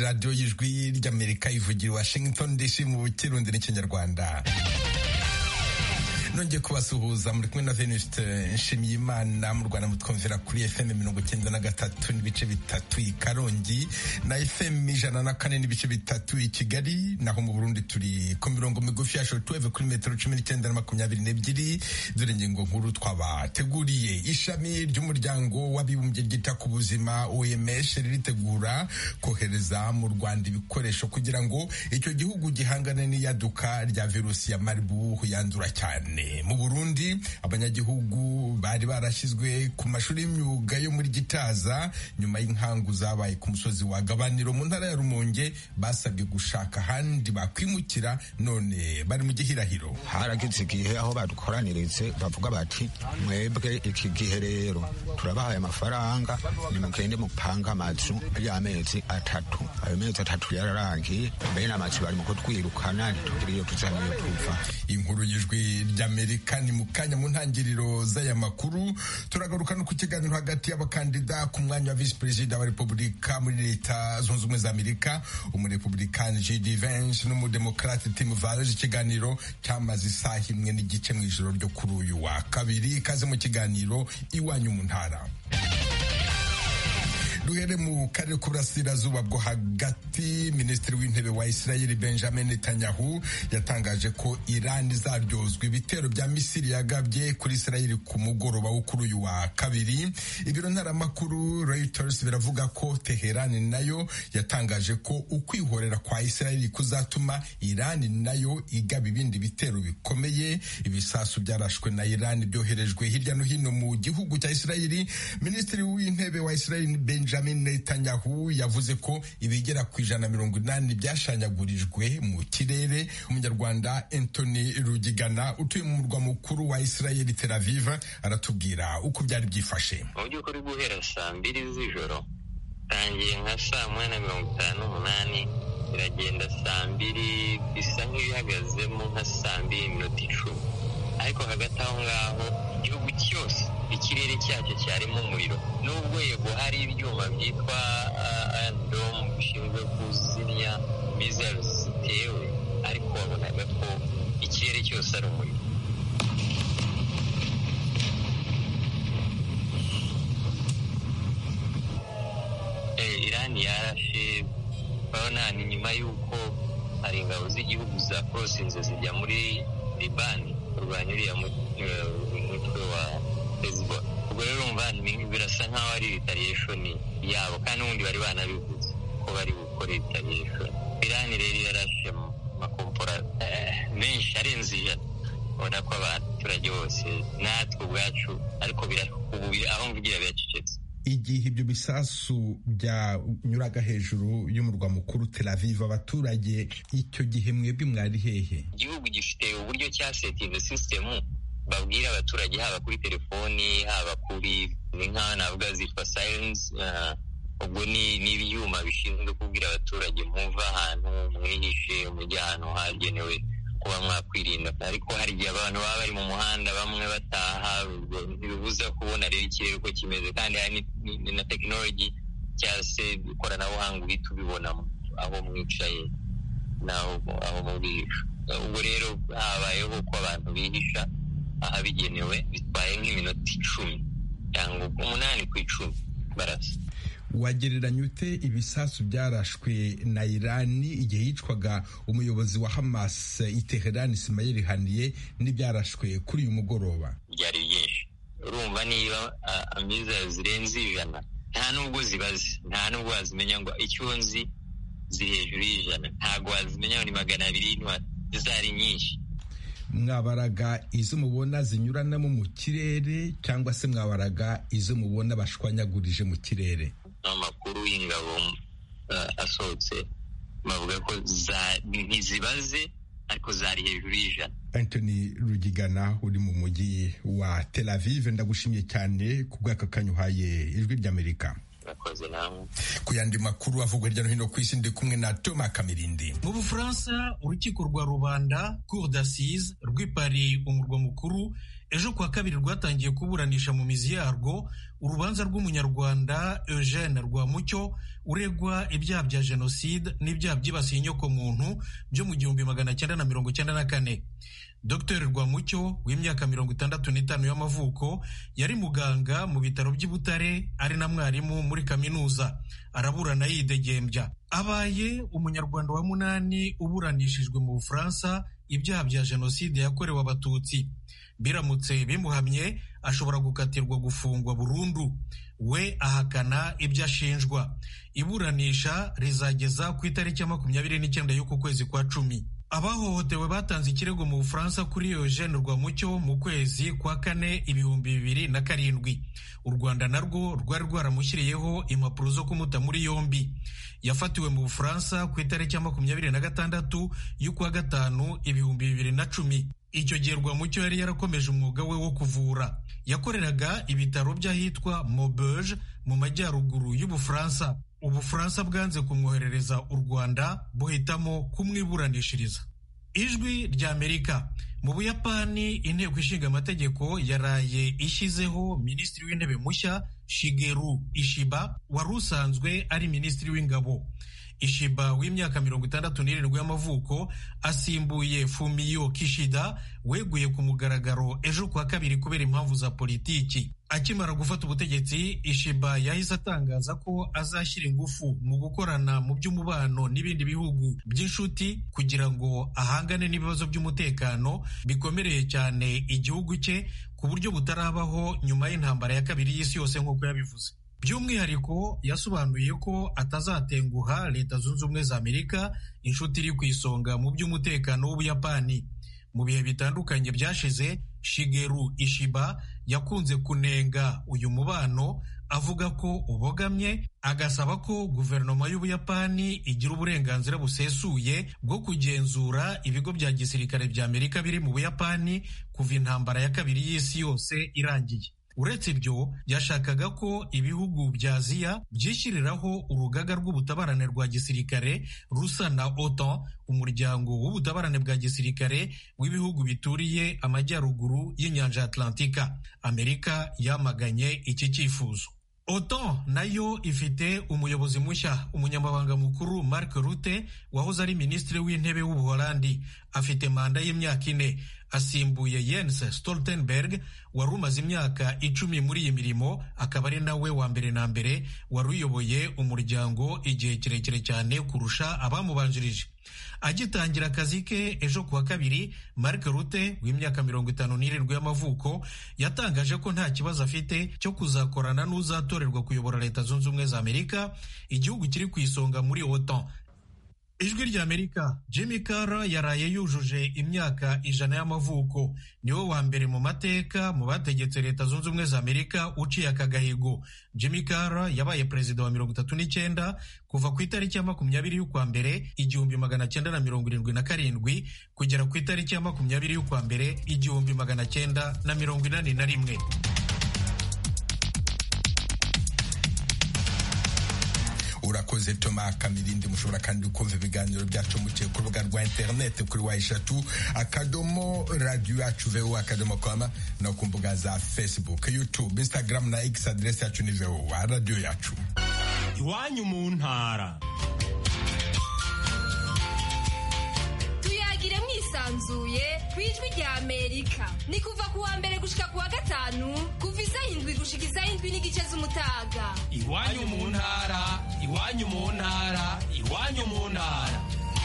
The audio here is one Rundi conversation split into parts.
radiyo y'ijwi ry'Amerika ivugira Washington DC mu Kirundi n'Ikinyarwanda. Nongeye kubasuhuza muri kumwe na Venuste Nshimiyimana mu Rwanda mutwumvira kuri FM 93 n'ibice bitatu i Karongi na FM 104 n'ibice bitatu i Kigali, naho mu Burundi turi ku mirongo migufi ya shortwave kuri metero 19.22. Dore ingingo nkuru twabateguriye. Ishami ry'umuryango w'abibumbye ryita ku buzima OMS riritegura kohereza mu Rwanda ibikoresho kugira ngo icyo gihugu gihangane n'iyaduka rya virusi ya Marburg yandura cyane. Mu Burundi abanyagihugu bari barashyizwe ku mashuri y'imyuga yo muri Gitaza nyuma y'inkangu zabaye ku musozi wa Gabaniro mu ntara ya Rumonge, basabwe gushaka ahandi bakwimukira, none bari mu gihirahiro. Haragize igihe aho badukoraniritse bavuga bati mwebwe iki gihe rero turabahaye amafaranga nimugende mupanga amazu y'amezi 3. Ayo mezi 3 yararangiye, bene amazu bari mu kutwirukana ntitugiriyo tuzaniyo tuva. Inkuru y'ijwi ry'Amerika ni mu kanya. Mu ntangiriro z'aya makuru turagaruka no ku kiganiro hagati y'abakandida ku mwanya wa vice perezida wa Repubulika muri Leta Zunze Ubumwe za Amerika, umurepublikani J.D. Vance n'umudemokrate Tim Walz. Ikiganiro cyamaze isaha imwe n'igice mu ijoro ryo kuri uyu wa kabiri. Kaze mu kiganiro Iwanyu mu Ntara. Duhere mu karere k'uburasirazuba bwo hagati. Minisitiri w'intebe wa Israel Benjamin Netanyahu yatangaje ko Iran izaryozwa ibitero bya Misiri yagabye kuri Israel ku mugoroba wo kuri uyu wa kabiri. Ibiro ntaramakuru Reuters biravuga ko Teheran nayo yatangaje ko ukwihorera kwa Israel kuzatuma Iran nayo igaba ibindi bitero bikomeye. Ibisasu byarashwe na Iran byoherejwe hirya no hino mu gihugu cya Israel. Minisitiri w'intebe wa Israel Benjamin Netanyahu yavuze ko ibigera ku 180 byashanyagurijwe mu kirere. Umunyarwanda Anthony Rugigana utuye mu murwa mukuru wa Israel Tel Aviv aratubwira uko byari byifashe. Mu by'ukuri guhera saa 2 z'ijoro tangiye nka saa 1:58 iragenda saa 2 bisa nk'ibihagazemo nka saa 2:10, ariko hagati aho ngaho igihugu cyose ikirere cyacyo cyarimo umuriro. Nubwo yego hari ibyuma byitwa dome bishinzwe kuzimya missiles zitewe, ariko wabonaga ko ikirere cyose ari umuriro. Iran yarashe urabona, ni nyuma y'uko hari ingabo z'igihugu za crossings zijya muri Libani kurwanya uriya mutwe wa Hezbollah. Ubwo rero umva birasa nk'aho ari retaliation yabo, kandi n'ubundi bari banabivuze ko bari gukora retaliation. Iran rero yarashe amakompora menshi arenze 100. Ubona ko abaturage bose natwe ubwacu ariko aho mvugira biracecetse. Igihe ibyo bisasu byanyuraga hejuru y'umurwa mukuru Tel Aviv, abaturage icyo gihe mwebwe mwari hehe? Igihugu gifite uburyo cya setting system babwira abaturage, haba kuri telefoni haba kuri nk'aho navuga zitwa sirens. Ubwo ni ibyuma bishinzwe kubwira abaturage muva ahantu mwihishe, mujye ahantu hagenewe kuba mwakwirinda. Ariko hari igihe abantu baba bari mu muhanda bamwe bataha, ntibibuza kubona rero ikirere uko kimeze, kandi hari na tekinoloji cyangwa se ikoranabuhanga uhita ubibona aho mwicaye aho mubihisha. Ubwo rero habayeho ko abantu bihisha ahabigenewe, bitwaye nk'iminota 10 cyangwa 8 ku 10 barasa. Wagereranya ute ibisasu byarashwe na Iran igihe yicwaga umuyobozi wa Hamas i Tehran Ismail Haniyeh n'ibyarashwe kuri uyu mugoroba? Byari byinshi. Urumva niba amiza zirenze 100 nta nubwo zibaze, nta nubwo wazimenya ngo icyo nzi ziri hejuru y'100, ntabwo wazimenya ni 200 zari nyinshi. Mwabaraga izo mubona zinyuranamo mu kirere cyangwa se mwabaraga izo mubona bashwanyagurije mu kirere? Amakuru y'ingabo asohotse bavuga ko ntizibaze ariko zari hejuru y'100. Anthony Rugigana uri mu mujyi wa Tel Aviv, ndagushimiye cyane ku bw'aka kanya uhaye ijwi ry'Amerika. Ku yandi makuru avugwa hirya no hino ku isi ndi kumwe na Thomas Kamirindi. Mu Bufaransa urukiko rwa rubanda Cour d'assises rw'i Paris umurwa mukuru ejo kuwa kabiri rwatangiye kuburanisha mu mizi yarwo urubanza rw'umunyarwanda Eugene Rwamucyo uregwa ibyaha bya jenoside n'ibyaha byibasiye inyokomuntu byo mu 1994. Dr Rwamucyo w'imyaka 65 y'amavuko yari muganga mu bitaro by'i Butare, ari na mwarimu muri kaminuza. Araburana yidegembya. Abaye umunyarwanda wa 8 uburanishijwe mu Bufaransa ibyaha bya jenoside yakorewe Abatutsi. Biramutse bimuhamye ashobora gukatirwa gufungwa burundu. We ahakana ibyo ashinjwa. Iburanisha rizageza ku itariki ya 29 y'uku kwezi kwa 10. Abahohotewe batanze ikirego mu Bufaransa kuri Eugene Rwamucyo mu kwezi kwa 4 2007. U Rwanda narwo rwari rwaramushyiriyeho impapuro zo kumuta muri yombi. Yafatiwe mu Bufaransa ku itariki ya 26 y'ukwa 5 2010. Icyo gihe Rwamucyo yari yarakomeje umwuga we wo kuvura. Yakoreraga ibitaro by'ahitwa Maubeuge mu majyaruguru y'Ubufaransa. Ubufaransa bwanze kumwoherereza u Rwanda, buhitamo kumwiburanishiriza. Ijwi rya Amerika. Mu Buyapani, inteko ishinga amategeko yaraye ishyizeho minisitiri w'intebe mushya Shigeru Ishiba wari usanzwe ari minisitiri w'ingabo. Ishiba w'imyaka 67 y'amavuko asimbuye Fumio Kishida weguye ku mugaragaro ejo kwa kabiri kubera impamvu za politiki. Akimara gufata ubutegetsi, Ishiba yahise atangaza ko azashyira ingufu mu gukorana mu by'umubano n'ibindi bihugu by'inshuti kugira ngo ahangane n'ibibazo by'umutekano bikomereye cyane igihugu cye ku buryo butarabaho nyuma y'intambara ya kabiri y'isi yose nk'uko yabivuze. By'umwihariko yasobanuye ko atazatenguha Leta Zunze Ubumwe za Amerika, inshuti iri ku isonga mu by'umutekano w'Ubuyapani. Mu bihe bitandukanye byashize, Shigeru Ishiba yakunze kunenga uyu mubano avuga ko ubogamye, agasaba ko guverinoma y'Ubuyapani igira uburenganzira busesuye bwo kugenzura ibigo bya gisirikare bya Amerika biri mu Buyapani kuva intambara ya kabiri y'isi yose irangiye. Uretse ibyo, yashakaga ko ibihugu bya Aziya byishyiriraho urugaga rw'ubutabarane rwa gisirikare rusa na OTAN, umuryango w'ubutabarane bwa gisirikare w'ibihugu bituriye amajyaruguru y'inyanja Atlantika. Amerika yamaganye iki cyifuzo. OTAN nayo ifite umuyobozi mushya, umunyamabanga mukuru Mark Rutte wahoze ari minisitiri w'intebe w'Ubuholandi. Afite manda y'imyaka 4, asimbuye Jens Stoltenberg wari umaze imyaka 10 muri iyi mirimo, akaba ari nawe wa mbere na mbere wari uyoboye umuryango igihe kirekire cyane kurusha abamubanjirije. Agitangira akazi ke ejo kuwa kabiri, Mark Rutte w'imyaka 57 y'amavuko yatangaje ko nta kibazo afite cyo kuzakorana n'uzatorerwa kuyobora Leta Zunze Ubumwe za Amerika, igihugu kiri ku isonga muri OTAN. Ijwi rya Amerika. Jimmy Carter yaraye yujuje imyaka 100 y'amavuko. Niwe wa mbere mu mateka mu bategetse Leta Zunze Ubumwe za Amerika uciye aka gahigo. Jimmy Carter yabaye perezida wa 39 kuva ku itariki ya 20 y'ukwa mbere 1977 kugera ku itariki ya 20 y'ukwa mbere 1981. Urakoze Thomas Kamirindi. Mushobora kandi kumva ibiganiro byacu muciye ku rubuga rwa internet kuri @radio-yacu.com no ku mbuga za Facebook, YouTube, Instagram na X. Adresse yacu ni VOA Radio Yacu. Iwanyu mu ntara. Tuyagire mwisanzuye kwijwi rya Amerika. Ni kuva kuwa mbere gushika kuwa gatanu kuva 7 gushika 7 n'igice z'umutaga. Iwanyu mu ntara, iwanyu mu ntara, iwanyu mu ntara.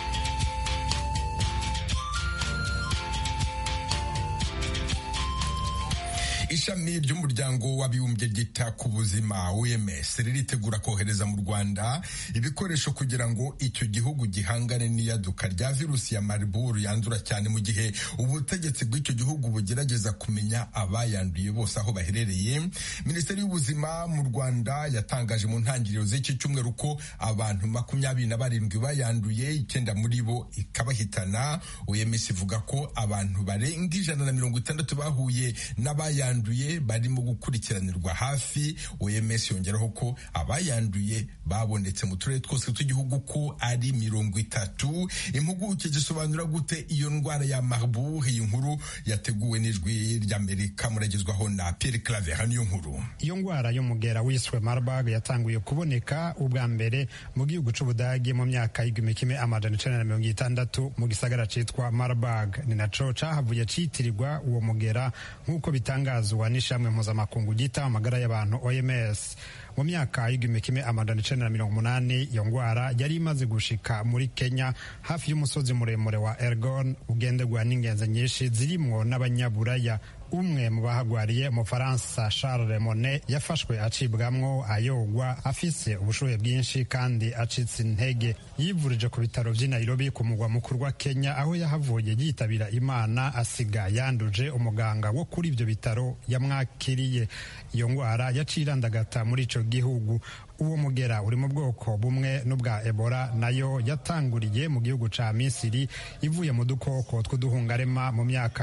Ishami ry'umuryango w'abibumbye ryita ku buzima OMS riritegura kohereza mu Rwanda ibikoresho kugira ngo icyo gihugu gihangane n'iyaduka rya virusi ya Marburg yandura cyane, mu gihe ubutegetsi bw'icyo gihugu bugerageza kumenya abayanduye bose aho baherereye. Minisiteri y'ubuzima mu Rwanda yatangaje mu ntangiriro z'iki cyumweru ko abantu 27 bayanduye, 9 muri bo ikabahitana. OMS ivuga ko abantu barenga 160 bahuye n'abayanduye abayanduye barimo gukurikiranirwa hafi. OMS yongeraho ko abayanduye babonetse mu turere twose tw'igihugu ko ari 30. Impuguke zisobanura gute iyo ndwara ya Marburg? Iyi nkuru yateguwe n'ijwi ry'Amerika, muragezwaho na Pierre Claver. Niyo nkuru. Iyo ndwara y'umugera wiswe Marburg yatanguye kuboneka ubwa mbere mu gihugu c'Ubudagi mu myaka y'1960 mu gisagara citwa Marburg. Ni naco cahavuye citirirwa uwo mugera nk'uko bitangazwa n'ishamwe mpuzamakungu gita amagara y'abantu OMS. Mu myaka y'1980 iyo ndwara yari imaze gushika muri Kenya hafi y'umusozi muremure wa Elgon ugenderwa n'ingenzi nyinshi zirimwo n'abanyaburaya. Umwe mu bahagwariye mu Faransa Charles Monet yafashwe acibwamwo ayogwa afise ubushuhe bwinshi kandi acitse intege. Yivurije ku bitaro vy'i Nairobi ku mugwa mukuru wa Kenya, aho yahavuye yitabira Imana asiga yanduje umuganga wo kuri ivyo bitaro yamwakiriye. Iyo ndwara yacirandagata muri ico gihugu. Uwo mugera uri mu bwoko bumwe n'ubwa Ebola, nayo yatanguriye mu gihugu ca Misiri ivuye mu dukoko tw'uduhungarema mu myaka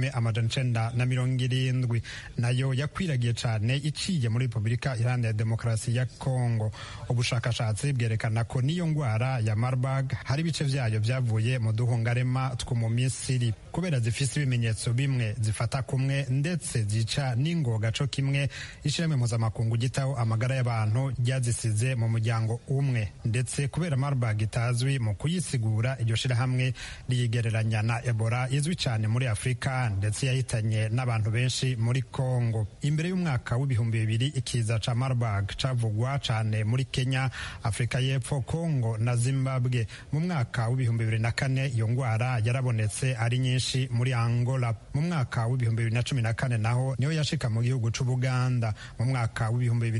y'1970. Nayo yakwiragiye cane iciye muri Republika Iharanira Demokarasi ya Kongo. Ubushakashatsi bwerekana ko niyo ndwara ya Marburg hari ibice vyayo vyavuye mu duhungarema two mu Misiri. Kubera zifise ibimenyetso bimwe, zifata kumwe ndetse zica n'ingoga co kimwe, ishirahamwe mpuzamakungu gitaho amagara y'abantu zisize mu muryango umwe. Ndetse kubera Marburg itazwi mu kuyisigura, iryo shirahamwe riyigereranya na Ebola izwi cyane muri Afrika ndetse yahitanye n'abantu benshi muri Kongo. Imbere y'umwaka w'2000 ikiza ca Marburg cavugwa cyane muri Kenya, Afrika y'Epfo, Kongo na Zimbabwe. Mu mwaka w'2004 iyo ndwara yarabonetse ari nyinshi muri Angola. Mu mwaka w'2014 naho niyo yashika mu gihugu c'Ubuganda. Mu mwaka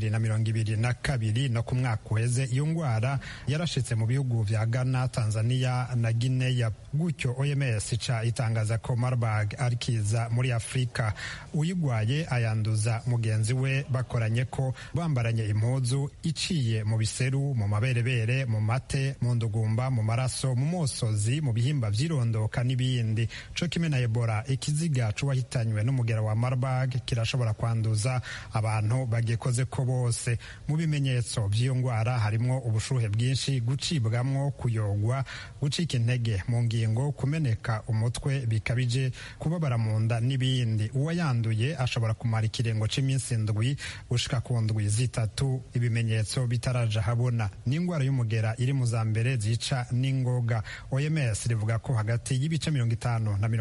w'2022 no ku mwaka uheze iyo ndwara yarashitse mu bihugu vya Ghana, Tanzania na Guinea. Gutyo OMS ica itangaza ko Marburg ari kiza muri Afrika. Uyigwaye ayanduza mugenzi we bakoranye ko bambaranye impuzu, iciye mu biseru, mu maberebere, mu mate, mu ndugumba, mu maraso, mu mosozi, mu bihimba vyirondoka n'ibindi. Co kimwe na Ebola, ikiziga c'uwahitanywe n'umugera wa Marburg kirashobora kwanduza abantu bagikoze ko bose. Mu bimenyetso vy'iyo ndwara harimwo ubushuhe bwinshi, gucibwamwo, kuyogwa, gucika intege mu ngingo, kumeneka umutwe bikabije, kubabara mu nda n'ibindi. Uwayanduye ashobora kumara ikirengo c'iminsi 7 gushika ku ndwi 3 ibimenyetso bitaraja habona. N'indwara y'umugera iri mu za mbere zica n'ingoga. OMS rivuga ko hagati y'ibice 50 na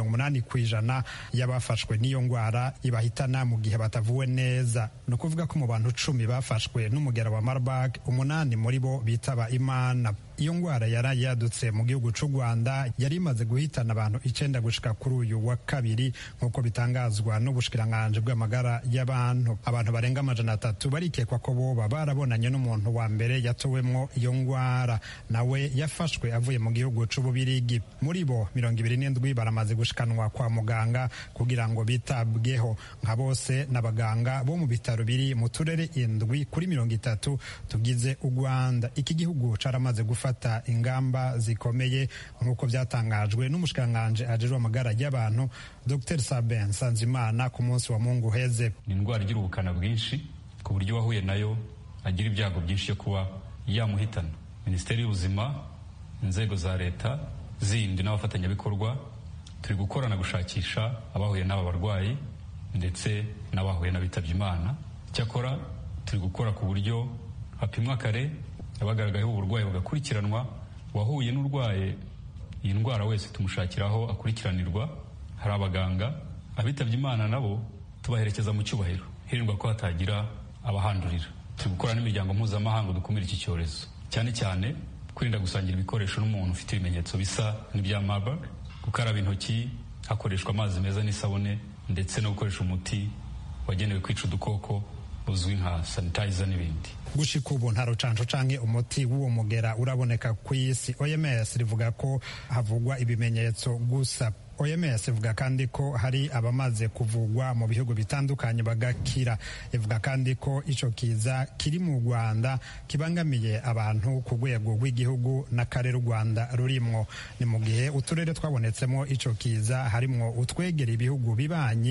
80% y'abafashwe n'iyo ndwara ibahitana mu gihe batavuwe neza. No kuvuga ko mu bantu 10 bafashwe n'umugera wa Marburg, 8 muri bo bitaba Imana. Iyo ndwara yari yadutse mu gihugu c'u Rwanda, yari imaze guhitana abantu 9 gushika kuri uyu wa kabiri, nk'uko bitangazwa n'ubushikiranganji bw'amagara y'abantu. Abantu barenga 300 barikekwa ko boba barabonanye n'umuntu wa mbere yatowemwo iyo ndwara, nawe yafashwe avuye mu gihugu c'Ububirigi. Muri bo 27 baramaze gushikanwa kwa muganga kugira ngo bitabweho. Nka bose n'abaganga bo mu bitaro biri mu turere 7 kuri 30 tugize u Rwanda. Iki gihugu caramaze gufata ingamba zikomeye nk'uko byatangajwe n'umushikiranganje ajejwe amagara y'abantu Dr Sabin Nsanzimana ku munsi wa Mungu heze. Ni indwara igira ubukana bwinshi ku buryo wahuye nayo agira ibyago byinshi yo kuba yamuhitana. Minisiteri y'Ubuzima, inzego za leta zindi n'abafatanyabikorwa turi gukorana gushakisha abahuye n'aba barwayi ndetse n'abahuye n'abitabye Imana. Cyakora turi gukora ku buryo hapimwa kare abagaragayeho uburwayi bagakurikiranwa. Wahuye n'urwaye iyi ndwara wese tumushakiraho akurikiranirwa. Hari abaganga, abitabye Imana nabo tubaherekeza mu cyubahiro hirindwa ko hatagira abahandurira. Turi gukora n'imiryango mpuzamahanga dukumira iki cyorezo, cyane cyane kwirinda gusangira ibikoresho n'umuntu ufite ibimenyetso bisa n'ibya Marburg, gukaraba intoki hakoreshwa amazi meza n'isabune, ndetse no gukoresha umuti wagenewe kwica udukoko uzwi nka sanitizer n'ibindi. Gushika ubu nta rucanco canke umuti w'uwo mugera uraboneka ku isi. OMS rivuga ko havugwa ibimenyetso gusa. OMS ivuga kandi ko hari abamaze kuvugwa mu bihugu bitandukanye bagakira. Ivuga kandi ko ico kiza kiri mu Rwanda kibangamiye abantu ku rwego rw'igihugu n'akarere u Rwanda rurimwo. Ni mu gihe uturere twabonetsemo ico kiza harimwo utwegera ibihugu bibanyi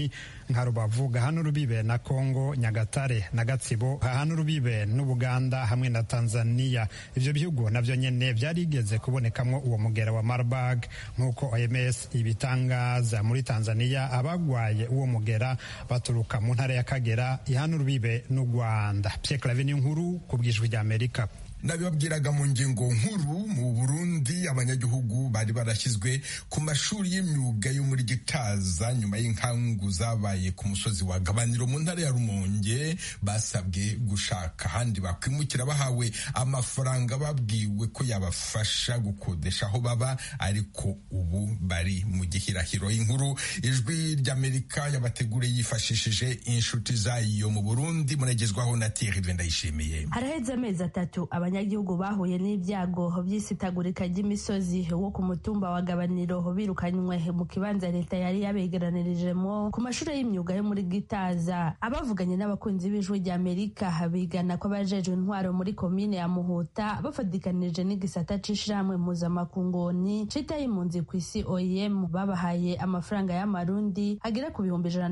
nka Rubavu gahana urubibe na Kongo, Nyagatare na Gatsibo hahana urubibe n'Ubuganda hamwe na Tanzania. Ivyo bihugu navyo nyene vyarigeze kubonekamwo uwo mugera wa Marburg nk'uko OMS ibitangaza. Muri Tanzania abagwaye uwo mugera baturuka mu ntara ya Kagera ihana urubibe n'u Rwanda. Pierre Claver Nkuru ku bw'Ijwi ry'Amerika. nabibabwiraga mu ngingo nkuru. Mu Burundi abanyagihugu bari barashyizwe ku mashuri y'imyuga yo muri Gitaza nyuma y'inkangu zabaye ku musozi wa Gabaniro mu ntara ya Rumonge basabwe gushaka ahandi bakwimukira bahawe amafaranga babwiwe ko yabafasha gukodesha aho baba, ariko ubu bari mu gihirahiro. Inkuru Ijwi ry'Amerika yabateguriye yifashishije inshuti zayo mu Burundi, munagezwaho na Thierry Ndayishimiye. Haraheze amezi 3 abanyagihugu bahuye n'ibyago by'isitagurika ry'imisozi wo ku mutumba wa Gabaniro birukanywe mu kibanza leta yari yabegeranirijemo ku mashuri y'imyuga yo muri Gitaza. Abavuganye n'abakunzi b'Ijwi ry'Amerika bigana ko abajejwe intwaro muri komine ya Muhuta bafadikanije n'igisata c'ishiramwe muzamakungoni cita y'impunzi ku isi OIM babahaye amafaranga y'amarundi agera ku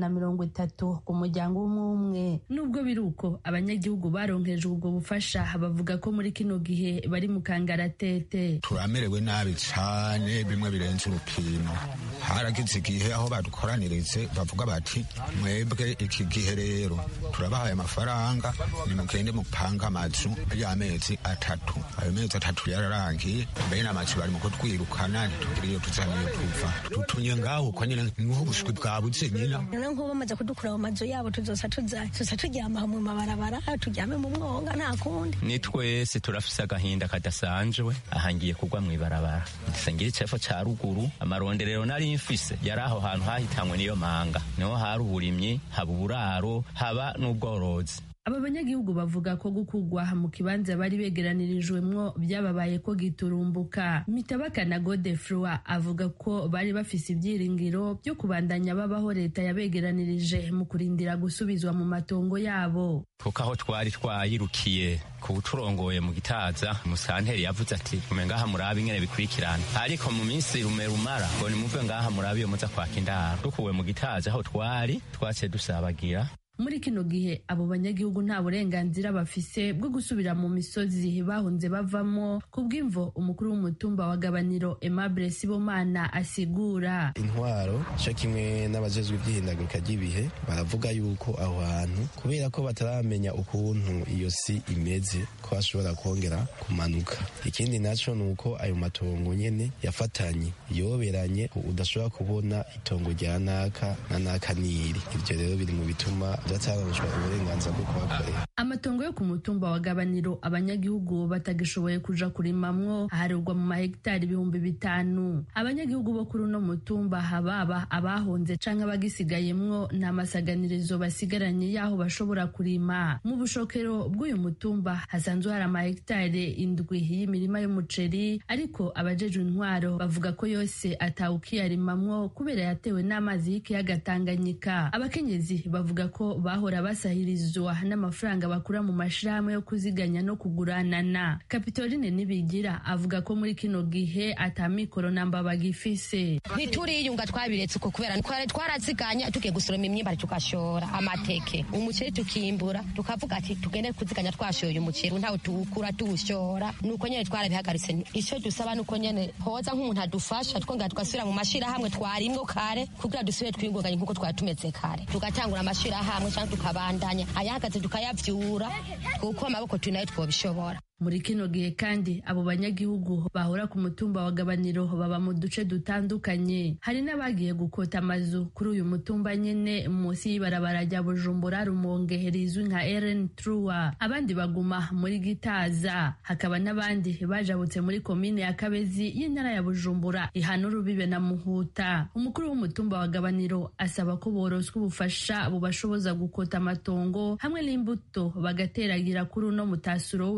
130 ku muryango umwe. Nubwo biruko abanyagihugu baronkejwe ubwo bufasha bavuga ko muri kino gihe bari mu kangaratete. Turamerewe nabi cyane bimwe birenze urupimo. Haragize igihe aho badukoraniritse bavuga bati mwebwe iki gihe rero turabahaye amafaranga nimugende mupanga amazu y'amezi 3. Ayo mezi 3 yararangiye, bene amazu bari mu kutwirukana ntitugiriyo tuzaniye kuva tutunye ngaho ko nyine nk'ubushwi bwabuze nyina. Nko bamaze kudukura mu mazu yabo tuzosa turyama mu mabarabara, turyame mu mwonga nta kundi. Nitwese turafise agahinda kadasanzwe, ahangiye kugwa mw'ibarabara. Isangira icefo ca ruguru, amaronderero nari mfise yari aho hantu hahitanywe niyo manga, niho hari uburimyi, haba uburaro, haba n'ubworozi. Aba banyagihugu bavuga ko gukugwa mu kibanza bari begeranirijwemwo byababaye ko giturumbuka. Mitabaka na Godefroy avuga ko bari bafise ibyiringiro byo kubandanya babaho leta yabegeranirije mu kurindira gusubizwa mu matongo yabo. Kuko aho twari twayirukiye ku turongoye mu Gitaza, musanteri yavuze ati ngaha murabe ingene bikurikirana, ariko mu minsi rumara ngo nimuve ngaha murabe iyo muza kwaka indaro. Dukuwe mu Gitaza aho twari twaciye dusabagira. Muri kino gihe abo banyagihugu nta burenganzira bafise bwo gusubira mu misozi bahunze bavamo, kubw'imvo umukuru w'umutumba wa Gabaniro Aimable Sibomana asigura. Intwaro cyo kimwe n'abajejwe iby'ihindagurika ry'ibihe baravuga yuko aho hantu kubera ko bataramenya ukuntu iyo si imeze ko ashobora kongera kumanuka. Ikindi naco nuko ayo matongo nyene yafatanye yoberanye, udashobora kubona itongo rya naka na naka niri. Ivyo rero biri mu bituma uburenganzira bwo kuhakorera. Amatongo yo ku mutumba wa Gabaniro abanyagihugu batagishoboye kuja kurimamwo aharugwa mu mahegitari 5,000. Abanyagihugu bo kuri uno mutumba hababa abahonze canke abagisigayemwo nta masaganirizo basigaranye yaho bashobora kurima. Mu bushokero bw'uyu mutumba hasanzwe hari amahegitari 7 y'imirima y'umuceri, ariko abajejwe intwaro bavuga ko yose atawukiyarimamwo kubera yatewe n'amazi y'ikiyaga Tanganyika. Abakenyezi bavuga ko bahora basahirizwa n'amafaranga bakura mu mashirahamwe yo kuziganya no kuguranana. Kapitoline Nibigira avuga ko muri kino gihe atamikoro namba bagifise. Ntituriyunga twabiretse uko kubera twaraziganya tugiye gusoroma imyimbari tukashora amateke, umuceri tukimbura, tukavuga ati tugende kuziganya twashoye umuceri ntawe tuwukura tuwushora, nuko nyene twarabihagaritse. Ico dusaba nuko nyene hoza nk'umuntu adufasha twongera tugasubira mu mashirahamwe twarimwo kare kugira dusubire twiyungunganye nkuko twatumeze kare, tugatangura amashirahamwe cyangwa tukabandanya ayahagaze tukayavyura kuko amaboko tunayo twobishobora. Muri kino gihe kandi abo banyagihugu bahora ku mutumba wa Gabaniro baba mu duce dutandukanye. Hari n'abagiye gukota amazu kuri uyu mutumba nyene munsi y'ibarabara rya Bujumbura Rumonge rizwi nka RN3. Abandi baguma muri Gitaza. Hakaba n'abandi bajabutse muri komine ya Kabezi y'intara ya Bujumbura ihana urubibe na Muhuta. Umukuru w'umutumba wa Gabaniro asaba ko boroswa ubufasha bubashoboza gukota amatongo hamwe n'imbuto bagateragira kuri uno mutasuro w'imvura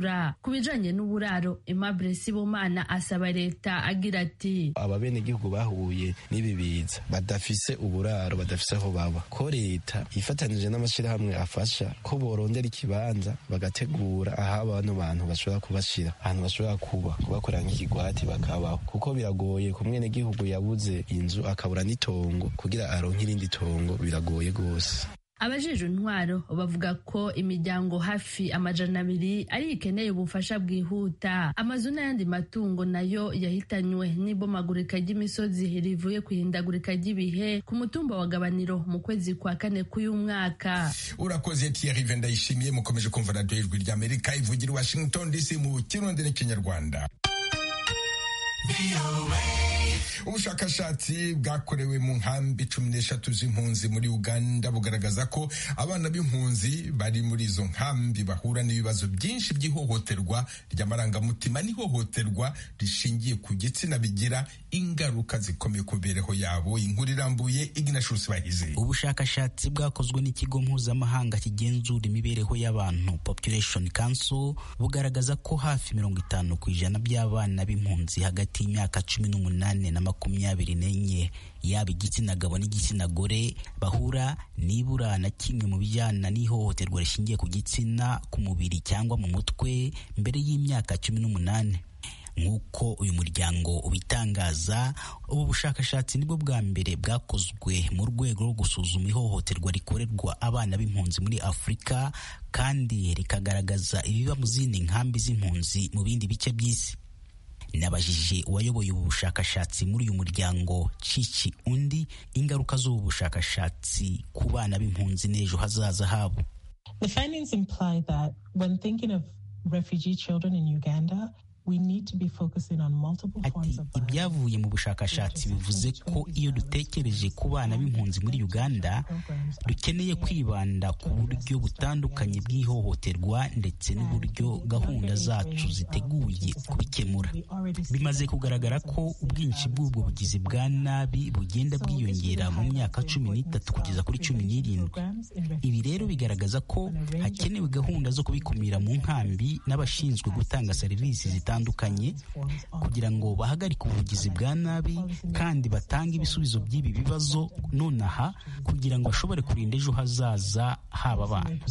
kwishura. Ku bijanye n'uburaro, Aimable Sibomana asaba leta agira ati ababenegihugu bahuye n'ibi biza badafise uburaro, badafise aho baba, ko leta ifatanije n'amashirahamwe afasha ko borondera ikibanza bagategura aho abantu bashobora kubashira, ahantu bashobora kubakorera nk'ikigwati bakabaho, kuko biragoye ku mwenegihugu yabuze inzu akabura n'itongo kugira aronke irindi tongo, biragoye gose. Abajejwe intwaro bavuga ko imiryango hafi 200 ari ikeneye ubufasha bwihuta. Amazu n'ayandi matungo nayo yahitanywe n'ibomagurika ry'imisozi rivuye kwihindagurika ry'ibihe ku mutumba wa Gabaniro mu kwezi kwa 4 k'uyu mwaka. Urakoze Thierry Vendayishimiye. Mukomeje kumva Radio Ijwi ry'Amerika ivugira Washington DC mu Kirundi n'Ikinyarwanda. Ubushakashatsi bwakorewe mu nkambi 13 z'impunzi muri Uganda bugaragaza ko abana b'impunzi bari muri izo nkambi bahura n'ibibazo byinshi by'ihohoterwa ry'amarangamutima n'ihohoterwa rishingiye ku gitsina bigira ingaruka zikomeye ku mibereho yabo. Inkuru irambuye Ignatius Bahize. Ubushakashatsi bwakozwe n'ikigo mpuzamahanga kigenzura imibereho y'abantu Population Council bugaragaza ko hafi 50% by'abana b'impunzi hagati y'imyaka 18 na 24 yaba igitsina gabo n'igitsina gore bahura nibura na kimwe mu bijyana n'ihohoterwa rishingiye ku gitsina, ku mubiri cyangwa mu mutwe mbere y'imyaka 18. Nk'uko uyu muryango ubitangaza, ubu bushakashatsi nibwo bwa mbere bwakozwe mu rwego rwo gusuzuma ihohoterwa rikorerwa abana b'impunzi muri Afurika, kandi rikagaragaza ibiba mu zindi nkambi z'impunzi mu bindi bice by'isi. Nabajije uwayoboye ubu bushakashatsi muri uyu muryango Chichi Undi ingaruka z'ubu bushakashatsi ku bana b'impunzi n'ejo hazaza habo. The findings imply that when thinking of refugee children in Uganda, Ati ibyavuye mu bushakashatsi bivuze ko iyo dutekereje ku bana b'impunzi muri Uganda dukeneye kwibanda ku buryo butandukanye bw'ihohoterwa ndetse n'uburyo gahunda zacu ziteguye kubikemura. Bimaze kugaragara ko ubwinshi bw'ubwo bugizi bwa nabi bugenda bwiyongera mu myaka 13 kugeza kuri 17. Ibi rero bigaragaza ko hakenewe gahunda zo kubikumira mu nkambi n'abashinzwe gutanga serivisi zitandukanye kugira ngo bahagarike ubugizi bwa nabi kandi batange ibisubizo by'ibi bibazo nonaha kugira ngo bashobore kurinda ejo hazaza haba abana.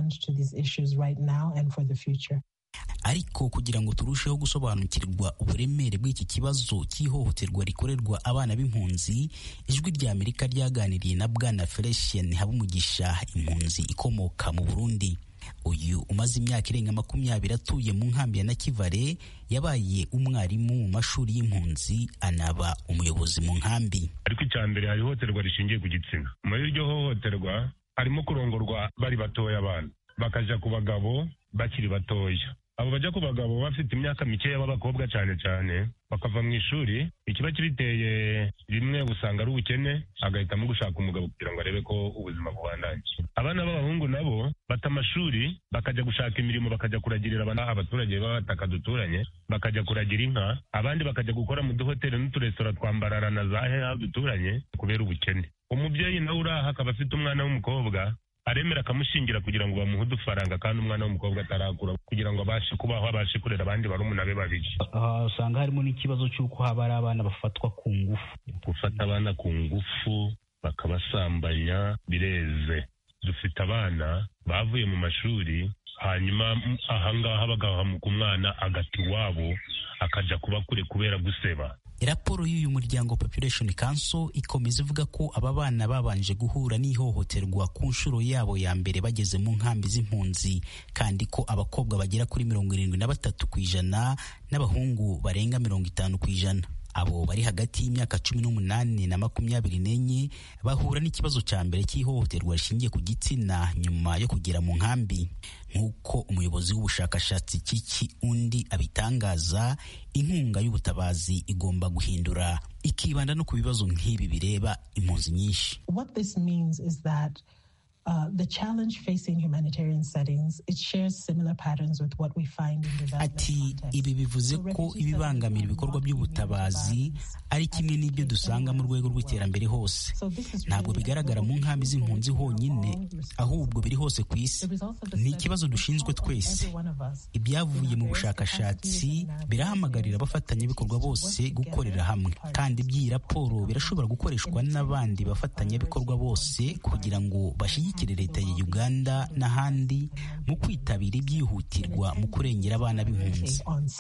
Ariko kugira ngo turusheho gusobanukirwa uburemere bw'iki kibazo cy'ihohoterwa rikorerwa abana b'impunzi, Ijwi ry'Amerika ryaganiriye na Bwana Felician Habumugisha, impunzi ikomoka mu Burundi. Uyu umaze imyaka irenga 20 atuye mu nkambi ya Nakivale, yabaye umwarimu mu mashuri y'impunzi anaba umuyobozi mu nkambi. Ariko icyambere hari ihohoterwa rishingiye ku gitsina. Muri iryo hohoterwa harimo kurongorwa bari batoya abana bakaja ku bagabo bakiri batoya. Abo bajya ku bagabo bafite imyaka mikeya b'abakobwa cyane bakava mu ishuri, ikiba kibiteye rimwe usanga ari ubukene, agahitamo gushaka umugabo kugira ngo arebe ko ubuzima bubandanye. Abana b'abahungu nabo bata amashuri bakajya gushaka imirimo, bakajya kuragirira abaturage b'abataka duturanye, bakajya kuragira inka, abandi bakajya gukora mu duhoteli n'uturestora twambararana za heha duturanye kubera ubukene. Umubyeyi nawe uraha akaba afite umwana w'umukobwa, aremera akamushingira kugira ngo bamuhe udufaranga kandi umwana w'umukobwa atarakura kugira ngo abashe kubaho, abashe kurera abandi barumuna be babiri. Usanga harimo n'ikibazo cy'uko haba ari abana bafatwa ku ngufu. Gufata abana ku ngufu bakabasambanya bireze. Dufite abana bavuye mu mashuri hanyuma ahangaha bagahamuka umwana agati wabo akaja kuba kure kubera guseba. Raporo y'uyu muryango Population Council ikomeza ivuga ko aba bana babanje guhura n'ihohoterwa ku nshuro yabo ya mbere bageze mu nkambi z'impunzi, kandi ko abakobwa bagera kuri 73% n'abahungu barenga 50%. Abo bari hagati y'imyaka 18 na 24 bahura n'ikibazo cya mbere cy'ihohoterwa rishingiye ku gitsina nyuma yo kugera mu nkambi. Nk'uko umuyobozi w'ubushakashatsi Chichi Undi abitangaza, inkunga y'ubutabazi igomba guhindura ikibanda no ku bibazo nk'ibi bireba impunzi nyinshi. What this means is that The challenge facing humanitarian settings, it shares similar patterns with what we find in development ati ibi bivuze ko ibibangamira ibikorwa by'ubutabazi ari kimwe n'ibyo dusanga mu rwego rw'iterambere hose. Ntabwo bigaragara mu nkambi z'impunzi honyine, ahubwo biri hose ku isi. Ni ikibazo dushinzwe twese. Ibyavuye mu bushakashatsi birahamagarira abafatanyabikorwa bose gukorera hamwe, kandi by'iyi raporo birashobora gukoreshwa n'abandi bafatanyabikorwa bose kugira ngo bashyigikire leta ya Uganda n'ahandi mu kwitabira ibyihutirwa mu kurengera abana b'impunzi.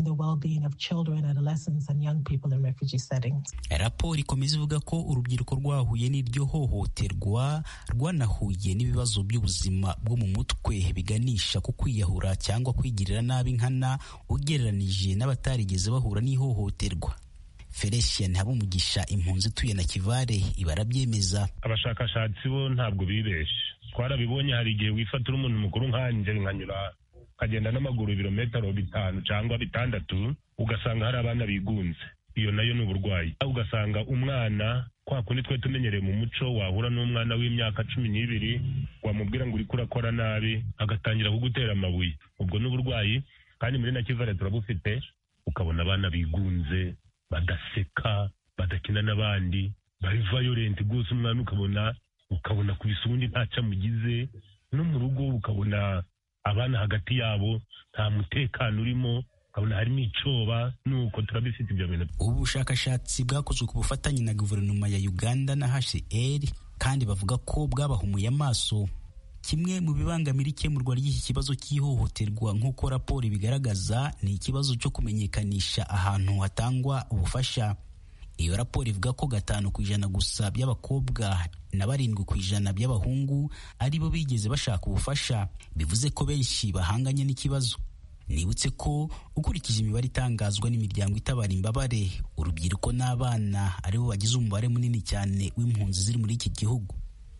Raporo ikomeza ivuga ko urubyiruko rwahuye n'iryo hohoterwa rwanahuye n'ibibazo by'ubuzima bwo mu mutwe biganisha ku kwiyahura cyangwa kwigirira nabi nkana ugereranije n'abatarigeze bahura n'ihohoterwa. Felician Habumugisha, impunzi ituye na Kivale, ibarabyemeza. Abashakashatsi bo ntabwo bibeshe, twarabibonye. Hari igihe wifatira umuntu mukuru nkanje nkanyura kagenda n'amaguru ibirometero 5 cyangwa 6 ugasanga hari abana bigunze. Iyo nayo ni uburwayi. Ugasanga umwana kwa kundi twe tumenyereye mu muco, wahura n'umwana w'imyaka 12 wamubwira ngo uri kurakora nabi agatangira kugutera amabuye. Ubwo ni uburwayi, kandi muri na Kivale turabufite. Ukabona abana bigunze, badaseka, badakina n'abandi, bari violent gose. Umwana ukabona ku bisundi ntacyo amugize, no mu rugo ukabona abana hagati yabo nta mutekano urimo, ukabona harimo icoba. Nuko turabifite ibyo bintu. Ubu bushakashatsi bwakozwe ku bufatanye na guverinoma ya Uganda na HCR, kandi bavuga ko bwabahumuye amaso. Kimwe mu bibangamira ikemurwa ry'iki kibazo cy'ihohoterwa nk'uko raporo bigaragaza ni ikibazo cyo kumenyekanisha ahantu hatangwa ubufasha. Iyo raporo ivuga ko 5% gusa by'abakobwa na 7% by'abahungu aribo bigeze bashaka ubufasha, bivuze ko benshi bahanganye n'ikibazo. Nibutse ko ukurikije imibare itangazwa n'imiryango itabara imbabare, urubyiruko n'abana aribo bagize umubare munini cyane w'impunzi ziri muri iki gihugu.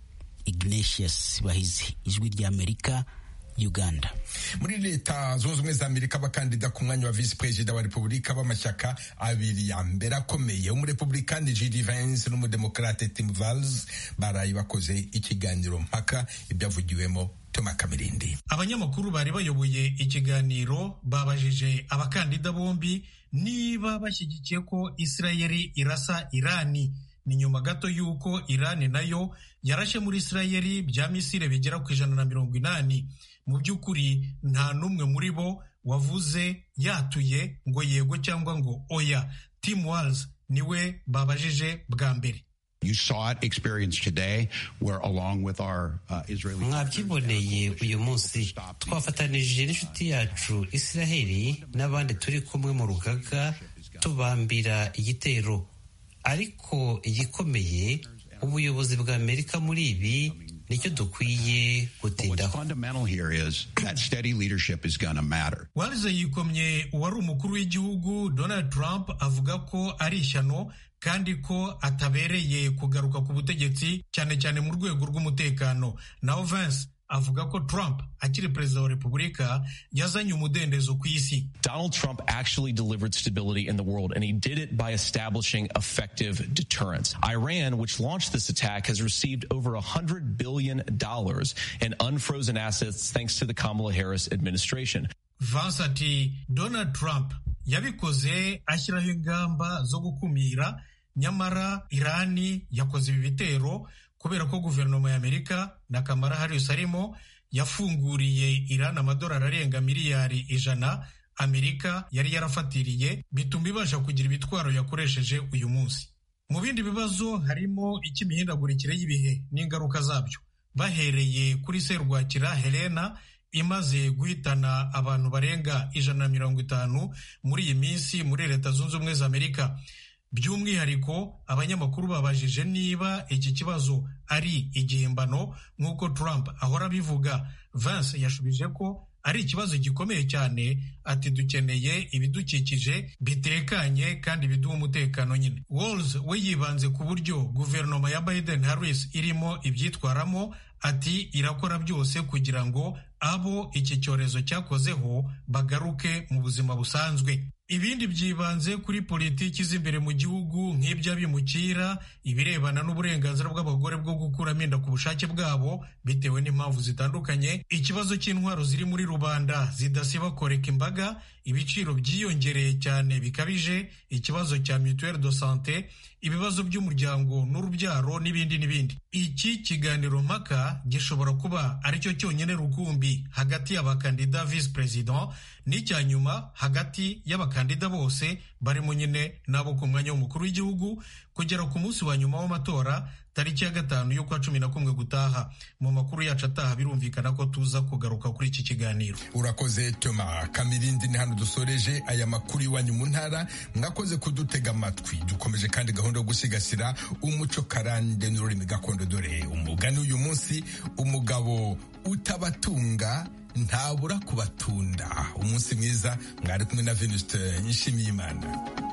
Ignatius Bahizi, Ijwi ry'Amerika, Uganda. Muri leta zunze ubumwe za Amerika, abakandida ku mwanya wa visi perezida wa repubulika b'amashyaka abiri ya mbere akomeye, umurepublikani J.D. Vance n'umudemokrate Tim Walz baraye bakoze ikiganiro mpaka ibyavugiwemo. Toma Kamirindi. Abanyamakuru bari bayoboye ikiganiro babajije abakandida bombi niba bashyigikiye ko Isirayeli irasa Irani. Ni nyuma gato y'uko Irani nayo yarashe muri Isirayeli bya misile bigera ku 180. Mu by'ukuri nta n'umwe muri bo wavuze yatuye ngo yego cyangwa ngo oya. Tim Walz niwe babajije bwa mbere. You saw it, experienced today, where along with our Israeli. Mwabyiboneye uyu munsi twafatanije n'inshuti yacu Isiraheli n'abandi turi kumwe mu rugaga tubambira igitero, ariko igikomeye ubuyobozi bwa Amerika muri ibi nicyo dukwiye gutindaho. Walz yikomye uwari umukuru w'igihugu Donald Trump, avuga ko ari ishyano kandi ko atabereye kugaruka ku butegetsi cyane cyane mu rwego rw'umutekano. Naho Vance avuga ko Trump akiri perezida wa repubulika yazanye umudendezo ku isi. Donald Trump actually delivered stability in the world, and he did it by establishing effective deterrence. Iran, which launched this attack, has received over $100 billion in unfrozen assets thanks to the Kamala Harris administration. Vance ati Donald Trump yabikoze ashyiraho ingamba zo gukumira, nyamara Irani yakoze ibi bitero kubera ko guverinoma ya Amerika na Kamala Harris arimo yafunguriye Iran amadolari arenga miliyari 100 Amerika yari yarafatiriye, bituma ibasha kugira ibitwaro yakoresheje uyu munsi. Mu bindi bibazo harimo icy'imihindagurikire y'ibihe n'ingaruka zabyo, bahereye kuri serwakira Helena imaze guhitana abantu barenga 150 muri iyi minsi muri Leta Zunze Ubumwe za Amerika. By'umwihariko abanyamakuru babajije niba iki kibazo ari igihimbano nk'uko Trump ahora bivuga. Vance yashubije ko ari ikibazo gikomeye cyane, ati dukeneye ibidukikije bitekanye kandi biduha umutekano nyine. Walz we yibanze ku buryo guverinoma ya Biden Harris irimo ibyitwaramo, ati irakora byose kugira ngo abo iki cyorezo cyakozeho bagaruke mu buzima busanzwe. ibindi byibanze kuri politiki z'imbere mu gihugu nk'iby'abimukira, ibirebana n'uburenganzira bw'abagore bwo gukuramo inda ku bushake bwabo bitewe n'impamvu zitandukanye, ikibazo cy'intwaro ziri muri rubanda zidasiba koreka imbaga, ibiciro byiyongereye cyane bikabije, ikibazo cya mutuelle de santé, ibibazo by'umuryango n'urubyaro n'ibindi n'ibindi. Iki kiganiro mpaka gishobora kuba aricyo cyonyine rukumbi hagati y'abakandida vice president n'icya nyuma hagati y'abakandida bose barimo nyine n'abo ku mwanya w'umukuru w'igihugu kugera ku munsi wa nyuma w'amatora tariki ya 5 y'ukwa 11 gutaha. Mu makuru yacu ataha birumvikana ko tuza kugaruka kuri iki kiganiro. Urakoze Toma Kamirindi. Ni hano dusoreje aya makuru iwanyu mu ntara. Mwakoze kudutega amatwi. Dukomeje kandi gahunda yo gusigasira umuco karande n'ururimi gakondo. Dore umugani uyu munsi: umugabo utabatunga ntabura kubatunda. Umunsi mwiza. Mwari kumwe na Venuste Nshimiyimana.